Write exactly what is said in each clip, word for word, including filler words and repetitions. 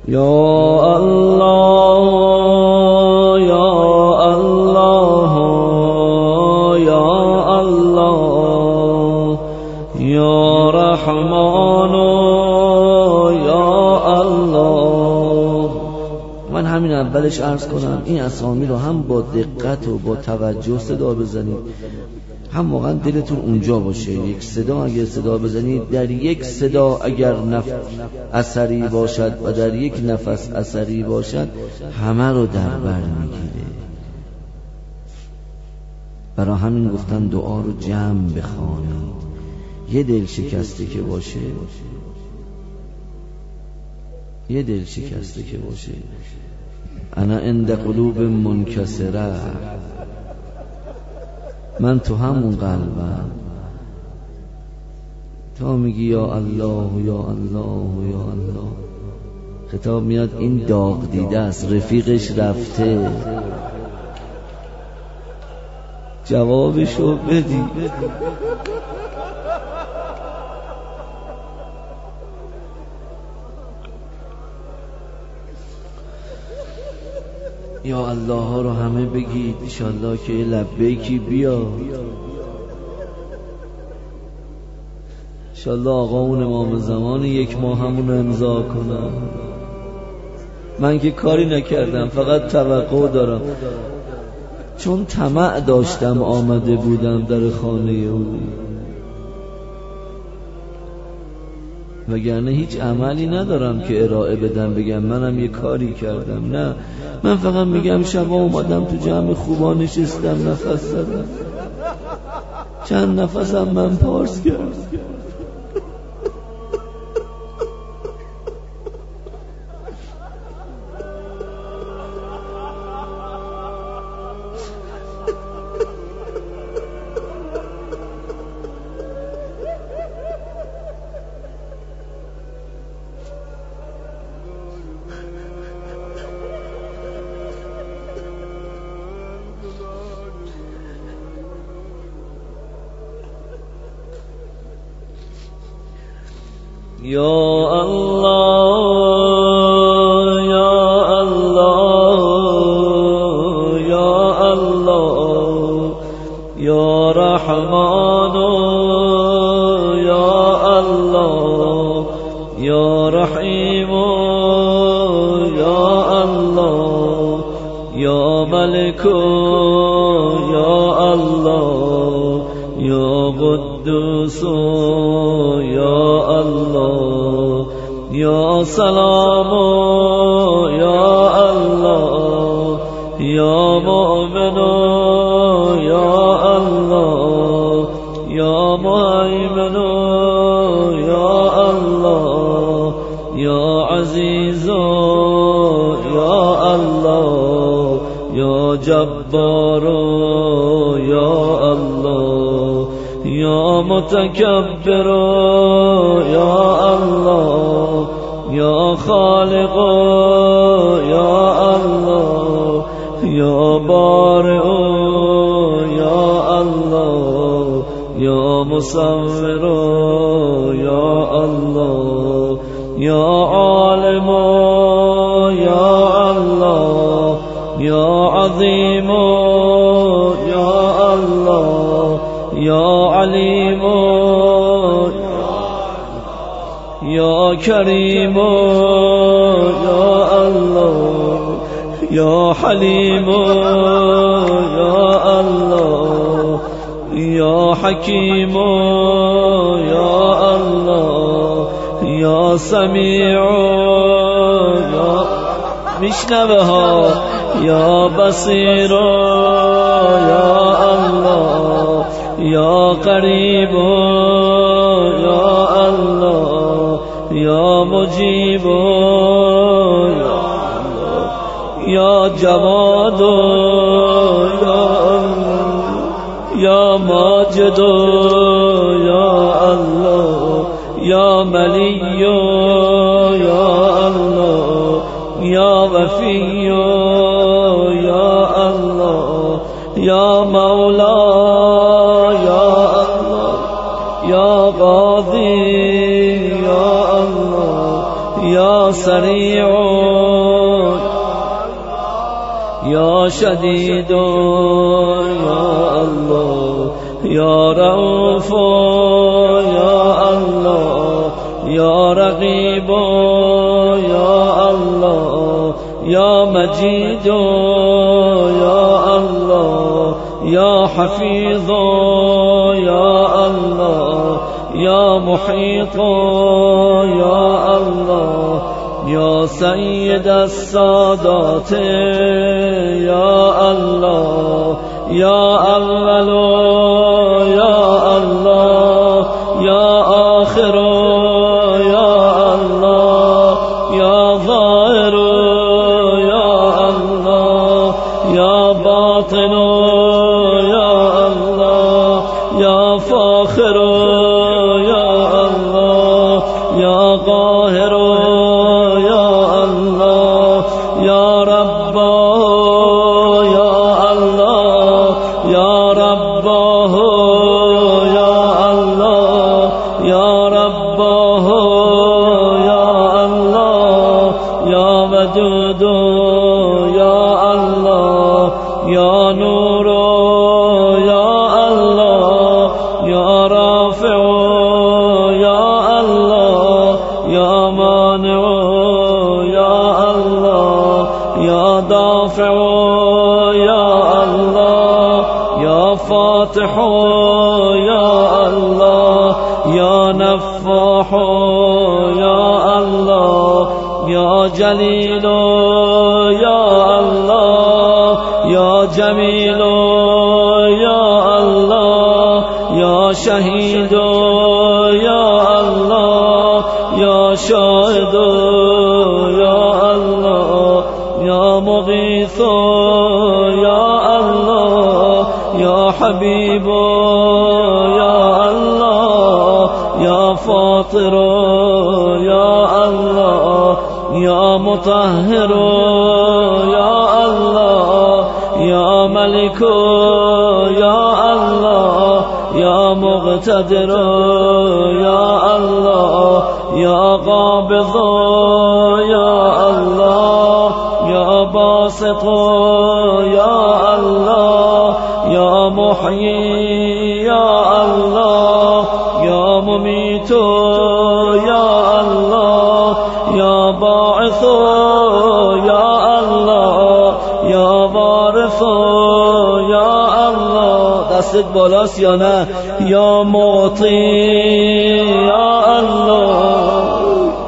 یا الله یا الله یا الله یا رحمان یا الله. من همین اولش عرض کنم این اسامی رو هم با دقت و با توجه صدا بزنید، هم واقعا دلتون اونجا باشه. یک صدا اگر صدا بزنید، در یک صدا اگر نفس اثری باشد و در یک نفس اثری باشد، همه رو در بر میگیره. برای همین گفتن دعا رو جمع بخوانید. یه دل شکسته که باشه، یه دل شکسته که باشه، انا عند قلوب منکسره، من تو همون قلبم. تا میگی یا الله یا الله یا الله، خطاب میاد این داغ دیده است، رفیقش رفته، جوابشو بدی. یا الله ها رو همه بگید انشالله که لبیکی بیا. انشالله آقا اون امام زمان یک ماه همون امضا کنم. من که کاری نکردم، فقط توقع دارم، چون طمع داشتم آمده بودم در خانه او، وگرنه هیچ عملی ندارم که ارائه بدم بگم منم یه کاری کردم. نه، من فقط میگم شبا اومدم تو جمع خوبا نشستم، نفس زدم، چند نفسم من پارس کردم. یا الله یا الله یا الله یا رحمان یا الله یا رحیم یا الله یا ملک یا الله یا قدوس یا الله یا سلام یا الله یا مؤمن یا الله یا مهیمن یا الله یا عزیز یا الله یا جبار یا الله یا متکبر یا الله یا خالق یا الله یا بارئ یا الله یا مصور یا الله یا عالم یا الله یا عظیم یا الله یا علیم یا کریم یا الله یا حلیم یا الله یا حکیم یا الله یا سمیع یا میشنوه ها یا بصیر یا الله یا قریب یا الله یا مجیب یا الله یا جواد یا الله یا ماجد یا الله یا ملی یا الله یا وفی یا الله یا مولا یا الله یا قاضی یا الله یا سریع یا شدید یا الله یا رؤوف یا الله یا رقیب یا الله یا مجید یا الله یا حفیظ یا الله یا محیط یا الله یا سید السادات یا الله یا اول یا الله یا آخر یا الله یا ظاهر یا الله یا باطن یا الله یا فاخر یا الله یا قاهر یا الله یا رب یا الله یا رب یا الله یا رب یا الله یا ودود یا الله یا نور یا الله یا رافع یا الله یا مانع یا الله یا دافع یا الله یا فاتح یا الله یا نفاح یا الله یا جلیل یا الله یا جمیل یا الله یا شهید یا الله یا شاهد یا الله یا مغیث یا الله یا حبیب یا الله یا فاطر یا الله یا مطهر یا الله یا ملک یا الله یا مقتدر یا الله یا قابض یا الله یا باسط یا الله یا محیی یا الله یا ممیت یا الله یا باعث یا الله یا وارث یا الله. دستت بالاست یا نه؟ یا معطی یا الله.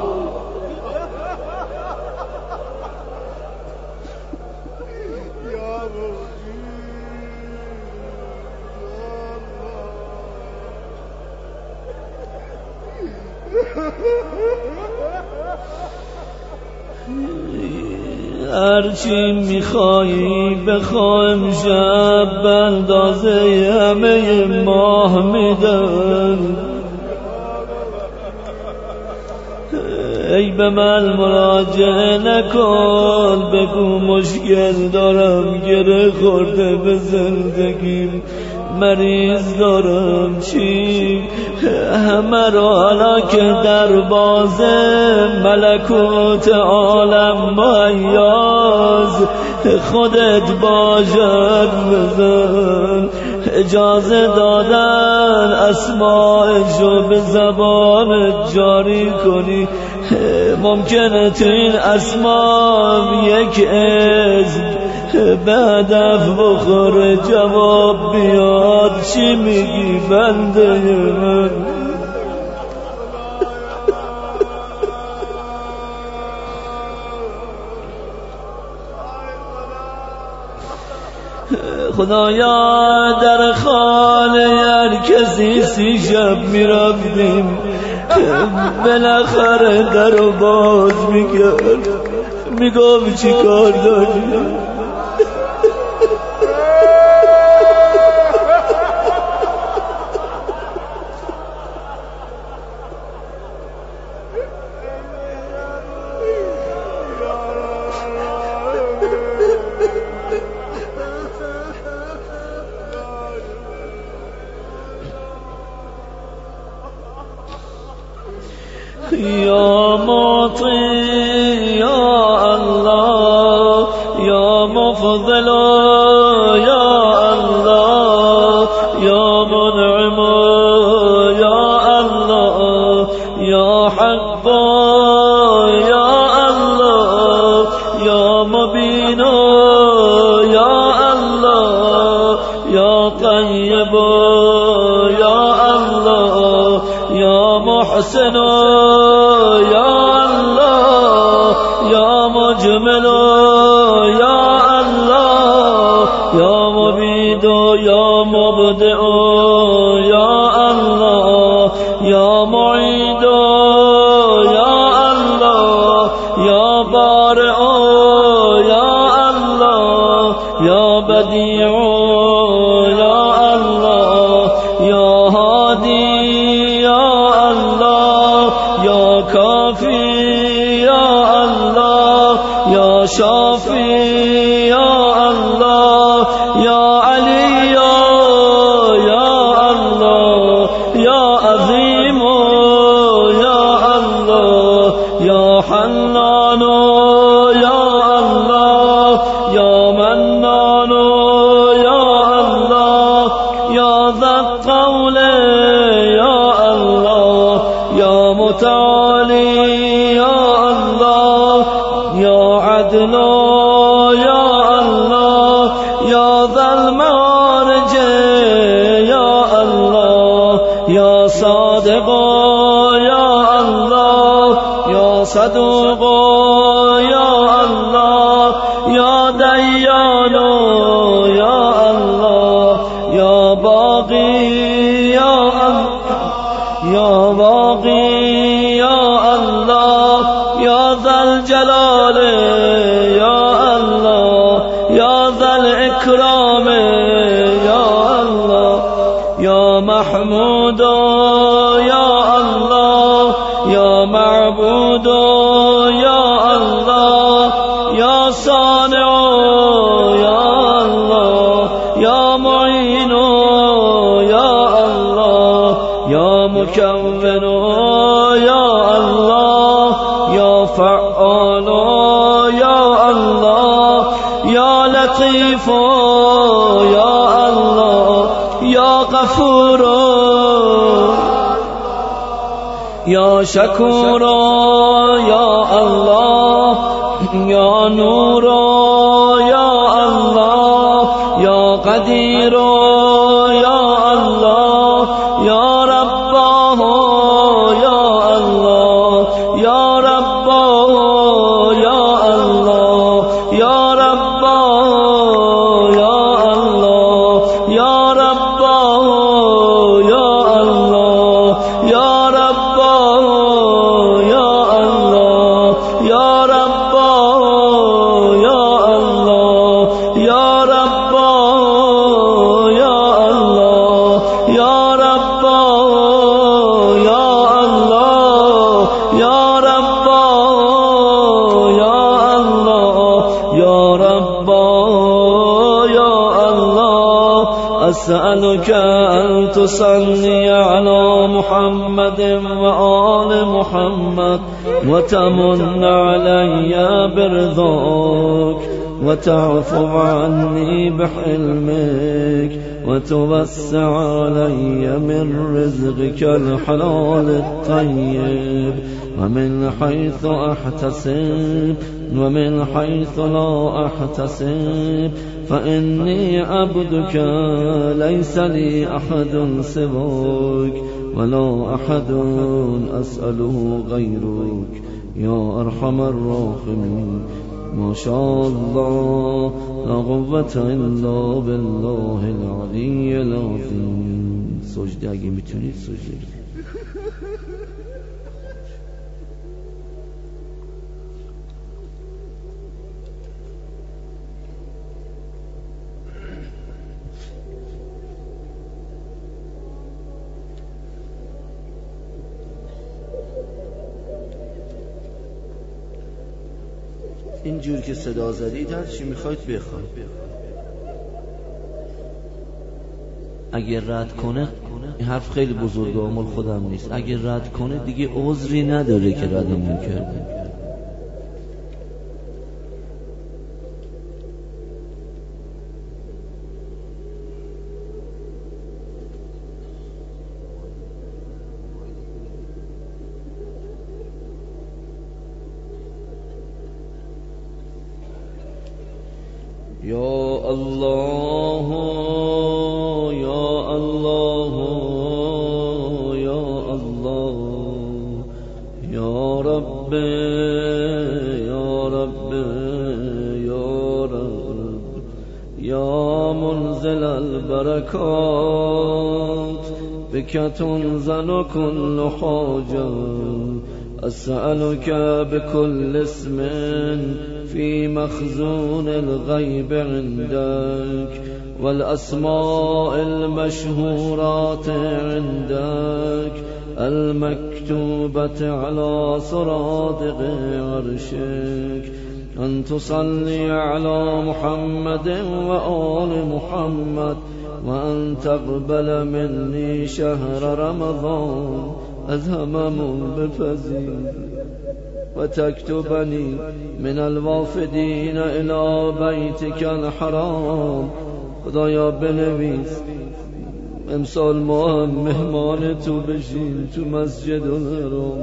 هرچی میخوایی بخوایم شب اندازه همه ماه میدن. ای به من مراجعه نکن، بگو مشکل دارم، گره خورده به زندگیم، مریض دارم، چی همه رو حالا که در بازه ملکوت عالم مهیاز خودت باشد بزن. اجازه دادن اسماءشو به زبان جاری کنی، ممکنه تو این اسما یک اسم به هدف بخوره، جواب بیاد چی میگی بنده من؟ خدایا در خانه هر کسی سی شب میرفتیم، بالاخره در رو باز میکرد، میگم چی کار داری؟ یا معطی یا مجمل یا الله یا مبید یا مبدع یا الله یا معید یا الله یا بارئ یا الله یا بدیع یا الله یا هادی یا الله یا کافی یا الله یا شافی یا الله یا علی یا الله یا عظیم یا الله یا حنان یا الله یا منان یا الله یا ذا الطول یا الله یا متعالی یا الله یا عدل یا الله یا ذا المعارج یا الله یا صادق یا الله یا صدوق یا الله یا دیان یا الله یا باقی یا الله یا باقی یا الله یا ذا الجلال یا الله یا ذا الاکرام یا الله یا محمود یا الله یا معبود یا الله یا صانع یا الله یا معین یا الله یا مکون یا الله یا فعال یا الله یا لطیف یا الله یا غفور یا شکور یا الله یا نور یا الله یا قدیر یا الله یا رباه یا الله یا رباه یا الله یا رباه یا الله یا رباه یا الله یا رباه یا الله یا رباه یا الله یا رباه یا الله یا رباه یا الله یا رباه یا الله یا رباه یا الله أسألك أن تصلي على محمد وآل محمد وتمن علي برضاك وتعفو عني بحلمك وتوسع علي من رزقك الحلال الطيب ومن حيث أحتسب ومن حيث لا أحتسب فإني عبدك ليس لي أحد سواك ولا أحد أسأله غيرك يا أرحم الراحمين. ما شاء الله لا قوة إلا بالله العلي العظيم. سجده اگه میتونید سجده. اینجور که صدا زدید هر چی میخواید بخواید. اگه رد کنه این حرف خیلی بزرگه مال خودم نیست. اگه رد کنه دیگه عذری نداره که ردمون کرده. یا الله یا الله یا الله یا رب یا رب البركات بك تنزل كل حاجة أسألك بكل اسم في مخزون الغيب عندك والأسماء المشهورات عندك المكتوبة على صرادق عرشك أن تصلي على محمد وآل محمد وأن تقبل مني شهر رمضان أزهمم بفزيد وتكتبني من الوافدين إلى بيتك الحرام. خدایا بنویس امسال ما هم مهمان تو بشیم تو مسجد الحرام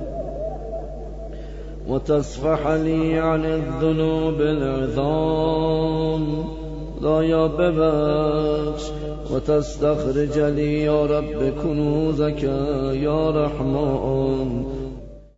و تصفح لی عن الذنوب العظام. خدایا ببخش و تستخرج لی یا رب کنوزک یا رحمان